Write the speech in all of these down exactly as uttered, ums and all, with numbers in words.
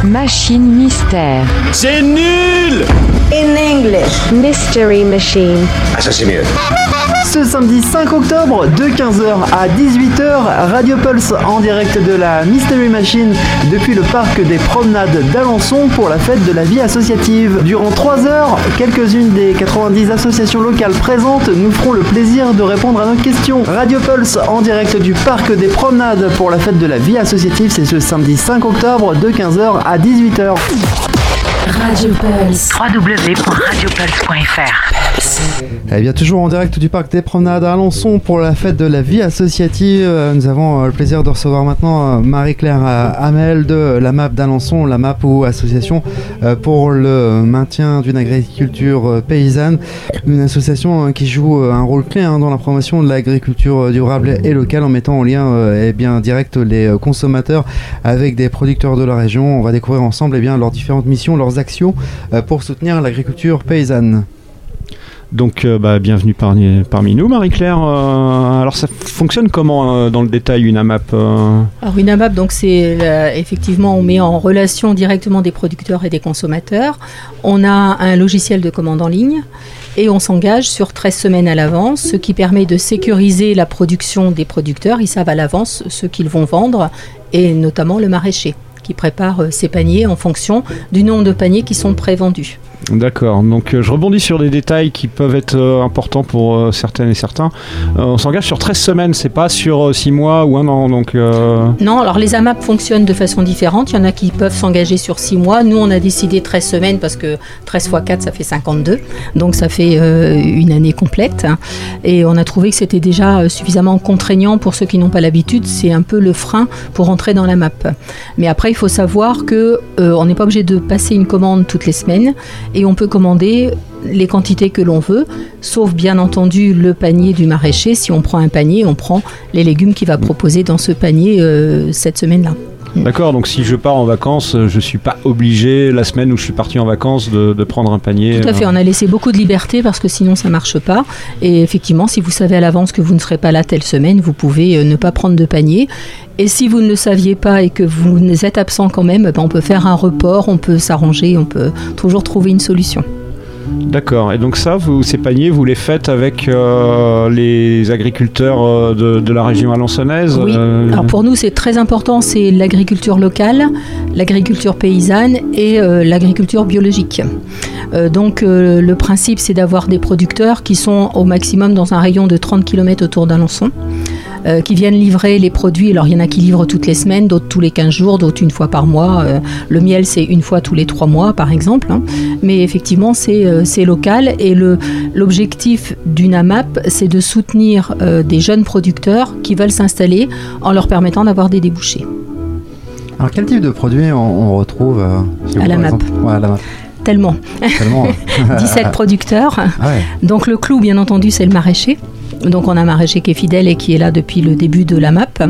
Machine mystère. C'est nul! In English. Mystery machine. Ah, ça c'est mieux. Ce samedi cinq octobre, de quinze heures à dix-huit heures, Radio Pulse en direct de la Mystery Machine depuis le parc des Promenades d'Alençon pour la fête de la vie associative. Durant trois heures, quelques-unes des quatre-vingt-dix associations locales présentes nous feront le plaisir de répondre à nos questions. Radio Pulse en direct du parc des Promenades pour la fête de la vie associative, c'est ce samedi cinq octobre de quinze heures à dix-huit heures. Radio Pulse. w w w point radio pulse point f r. Eh bien, toujours en direct du parc des Promenades à Alençon pour la fête de la vie associative. Nous avons le plaisir de recevoir maintenant Marie-Claire Hamel de la M A P d'Alençon, la M A P ou association pour le maintien d'une agriculture paysanne. Une association qui joue un rôle clé dans la promotion de l'agriculture durable et locale en mettant en lien eh bien, direct les consommateurs avec des producteurs de la région. On va découvrir ensemble eh bien, leurs différentes missions, leurs actions pour soutenir l'agriculture paysanne. Donc, euh, bah, bienvenue parmi, parmi nous, Marie-Claire. Euh, alors, ça fonctionne comment euh, dans le détail une A M A P euh... Alors, une A M A P, donc, c'est euh, effectivement, on met en relation directement des producteurs et des consommateurs. On a un logiciel de commande en ligne et on s'engage sur treize semaines à l'avance, ce qui permet de sécuriser la production des producteurs. Ils savent à l'avance ce qu'ils vont vendre et notamment le maraîcher qui prépare euh, ses paniers en fonction du nombre de paniers qui sont prévendus. D'accord, donc euh, je rebondis sur des détails qui peuvent être euh, importants pour euh, certaines et certains. Euh, on s'engage sur treize semaines, c'est pas sur euh, six mois ou un an donc, euh... Non, alors les A M A P fonctionnent de façon différente. Il y en a qui peuvent s'engager sur six mois. Nous, on a décidé treize semaines parce que treize fois quatre, ça fait cinquante-deux. Donc ça fait euh, une année complète. Et on a trouvé que c'était déjà suffisamment contraignant pour ceux qui n'ont pas l'habitude. C'est un peu le frein pour entrer dans la M A P. Mais après, il faut savoir qu'on euh, n'est pas obligé de passer une commande toutes les semaines. Et on peut commander les quantités que l'on veut, sauf bien entendu le panier du maraîcher. Si on prend un panier, on prend les légumes qu'il va proposer dans ce panier euh, cette semaine-là. D'accord, donc si je pars en vacances, je ne suis pas obligé, la semaine où je suis parti en vacances, de, de prendre un panier. Tout à fait, on a laissé beaucoup de liberté parce que sinon ça ne marche pas. Et effectivement, si vous savez à l'avance que vous ne serez pas là telle semaine, vous pouvez euh, ne pas prendre de panier. Et si vous ne le saviez pas et que vous êtes absent quand même, ben on peut faire un report, on peut s'arranger, on peut toujours trouver une solution. D'accord, et donc ça, vous, ces paniers, vous les faites avec euh, les agriculteurs euh, de, de la région alençonnaise? Oui, euh... alors pour nous c'est très important, c'est l'agriculture locale, l'agriculture paysanne et euh, l'agriculture biologique. Euh, donc euh, le principe c'est d'avoir des producteurs qui sont au maximum dans un rayon de trente kilomètres autour d'Alençon. Euh, qui viennent livrer les produits. Alors il y en a qui livrent toutes les semaines, d'autres tous les quinze jours, d'autres une fois par mois. Euh, le miel c'est une fois tous les trois mois par exemple. Hein. Mais effectivement c'est, euh, c'est local et le, l'objectif d'une A M A P c'est de soutenir euh, des jeunes producteurs qui veulent s'installer en leur permettant d'avoir des débouchés. Alors quel type de produits on, on retrouve euh, chez vous, à la par M A P ouais, à la M A P Tellement. Tellement. dix-sept producteurs. Ah ouais. Donc le clou bien entendu c'est le maraîcher. Donc on a un maraîcher qui est fidèle et qui est là depuis le début de la M A P,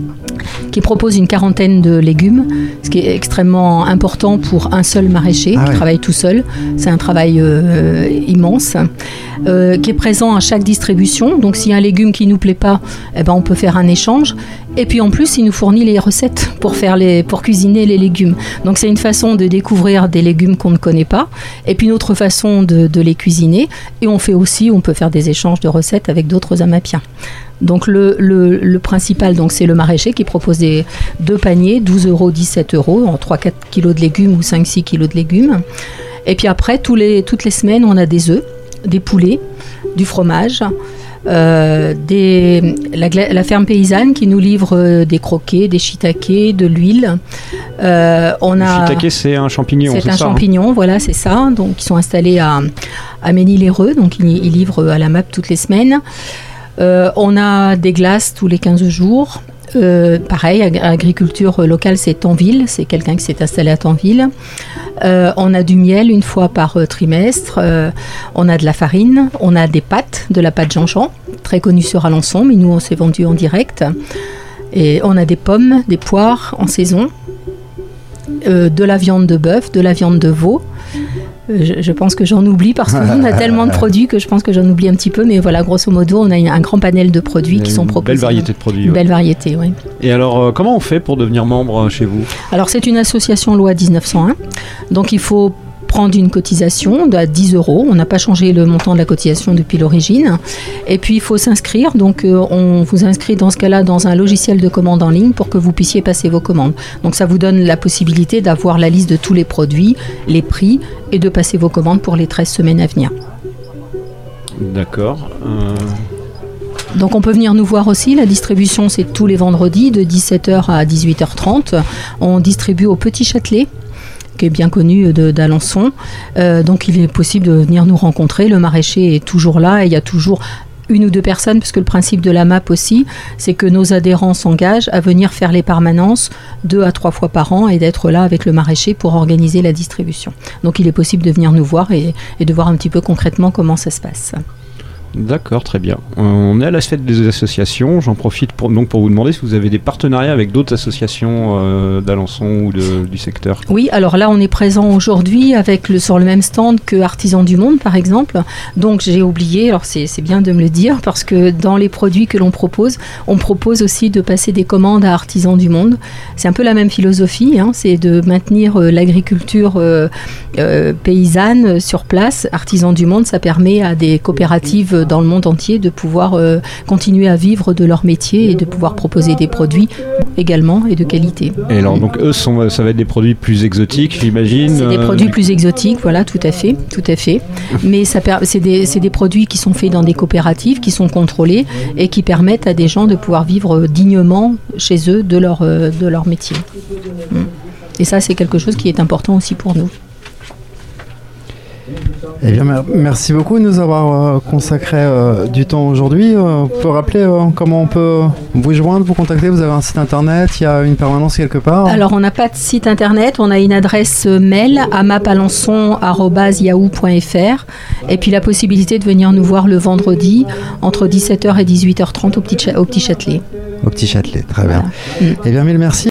qui propose une quarantaine de légumes, ce qui est extrêmement important pour un seul maraîcher ah qui ouais. travaille tout seul. C'est un travail euh, immense, euh, qui est présent à chaque distribution. Donc s'il y a un légume qui ne nous plaît pas, eh ben, on peut faire un échange. Et puis en plus, il nous fournit les recettes pour, faire les, pour cuisiner les légumes. Donc c'est une façon de découvrir des légumes qu'on ne connaît pas, et puis une autre façon de, de les cuisiner. Et on fait aussi, on peut faire des échanges de recettes avec d'autres amapiens. Donc le, le, le principal, donc, c'est le maraîcher qui propose des, deux paniers, douze euros, dix-sept euros, en trois à quatre kilos de légumes ou cinq à six kilos de légumes. Et puis après, tous les, toutes les semaines, on a des œufs, des poulets, du fromage, Euh, des, la, la ferme paysanne qui nous livre euh, des croquets, des shiitakes, de l'huile. Euh, on le a, shiitake, c'est un champignon, c'est, c'est un ça, champignon, hein. Voilà, c'est ça. Donc, ils sont installés à, à Ménil-Léreux, donc ils, ils livrent à la M A P toutes les semaines. Euh, on a des glaces tous les quinze jours. Euh, pareil, ag- agriculture locale, c'est Tanville, c'est quelqu'un qui s'est installé à Tanville. Euh, on a du miel une fois par euh, trimestre, euh, on a de la farine, on a des pâtes, de la pâte Jean-Jean, très connue sur Alençon, mais nous on s'est vendu en direct. Et on a des pommes, des poires en saison, euh, de la viande de bœuf, de la viande de veau, je, je pense que j'en oublie parce qu'on a tellement de produits que je pense que j'en oublie un petit peu. Mais voilà, grosso modo, on a un grand panel de produits qui sont proposés. Belle variété de produits. Une Ouais. belle variété, oui. Et alors, euh, comment on fait pour devenir membre euh, chez vous? Alors, c'est une association loi dix-neuf cent un. Donc, il faut prendre une cotisation de dix euros. On n'a pas changé le montant de la cotisation depuis l'origine. Et puis, il faut s'inscrire. Donc, euh, on vous inscrit dans ce cas-là dans un logiciel de commande en ligne pour que vous puissiez passer vos commandes. Donc, ça vous donne la possibilité d'avoir la liste de tous les produits, les prix et de passer vos commandes pour les treize semaines à venir. D'accord. Euh, Donc on peut venir nous voir aussi, la distribution c'est tous les vendredis de dix-sept heures à dix-huit heures trente. On distribue au Petit Châtelet, qui est bien connu de, d'Alençon. Euh, donc il est possible de venir nous rencontrer, le maraîcher est toujours là et il y a toujours une ou deux personnes, parce que le principe de la M A P aussi, c'est que nos adhérents s'engagent à venir faire les permanences deux à trois fois par an et d'être là avec le maraîcher pour organiser la distribution. Donc il est possible de venir nous voir et, et de voir un petit peu concrètement comment ça se passe. D'accord, très bien. Euh, on est à la fête des associations. J'en profite pour, donc pour vous demander si vous avez des partenariats avec d'autres associations euh, d'Alençon ou de, du secteur. Oui, alors là on est présent aujourd'hui avec le, sur le même stand que Artisans du Monde par exemple. Donc j'ai oublié, alors c'est, c'est bien de me le dire parce que dans les produits que l'on propose, on propose aussi de passer des commandes à Artisans du Monde. C'est un peu la même philosophie, hein, c'est de maintenir euh, l'agriculture euh, euh, paysanne sur place. Artisans du Monde, ça permet à des coopératives dans le monde entier de pouvoir euh, continuer à vivre de leur métier et de pouvoir proposer des produits également et de qualité. Et alors, donc eux, sont, ça va être des produits plus exotiques, j'imagine. C'est des euh, produits plus exotiques, voilà, tout à fait, tout à fait. Mais ça per- c'est des, c'est des produits qui sont faits dans des coopératives, qui sont contrôlés et qui permettent à des gens de pouvoir vivre dignement chez eux de leur, euh, de leur métier. Et ça, c'est quelque chose qui est important aussi pour nous. Eh bien, mer- merci beaucoup de nous avoir euh, consacré euh, du temps aujourd'hui. Euh, on peut rappeler euh, comment on peut vous joindre, vous contacter? Vous avez un site internet, il y a une permanence quelque part? Alors, on n'a pas de site internet, on a une adresse mail amapalençon arobase yahoo point fr et puis la possibilité de venir nous voir le vendredi entre dix-sept heures et dix-huit heures trente au Petit, Cha- au Petit Châtelet. Au Petit Châtelet, très bien. Voilà. Eh bien, mille merci.